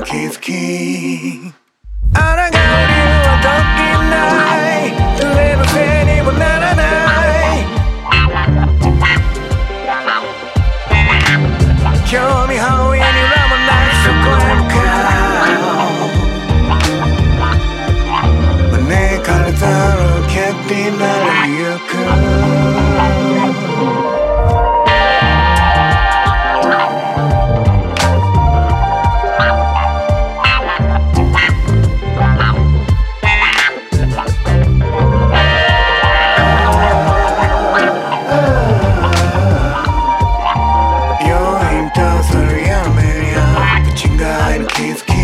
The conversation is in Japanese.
気づき抗う理由は時ない上のせいにもならない興味本位にはもないそこへ向かう招かれたロケットになりゆくKids